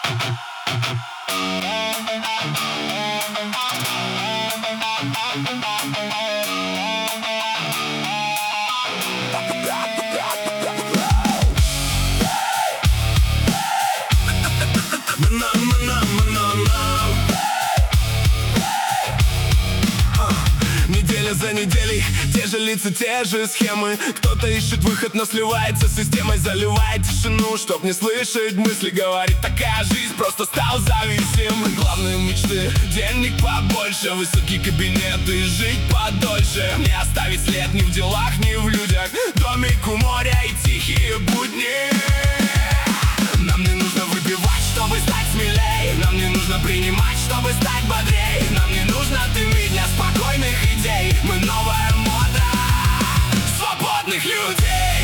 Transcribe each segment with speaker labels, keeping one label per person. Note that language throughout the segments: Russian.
Speaker 1: Неделя за неделей, те же лица, те же схемы. Кто-то ищет выход, но сливается с системой, заливает тишину, чтоб не слышать мысли. Говорит, такая жизнь, просто стал зависим. Главные мечты, денег побольше, высокий кабинет и жить подольше. Не оставить след ни в делах, ни в людях. Домик у моря и тихие будни. Нам не нужно выпивать, чтобы стать смелей. Нам не нужно принимать, чтобы стать бодрей. Нам не нужно дымить для спокойных идей. Мы новая мода свободных людей.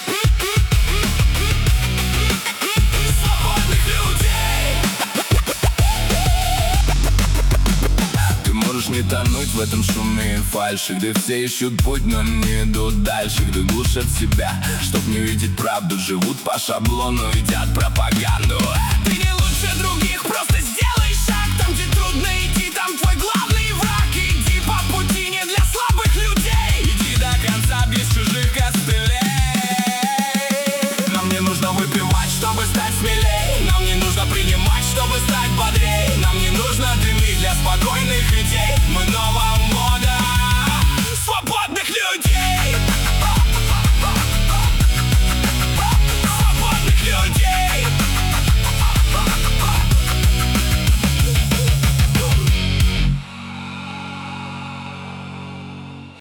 Speaker 1: Свободных людей. Ты можешь не тонуть в этом шуме и фальши, где все ищут путь, но не идут дальше, где глушат себя, чтоб не видеть правду. Живут по шаблону, едят пропаганду. Ты не лучше друг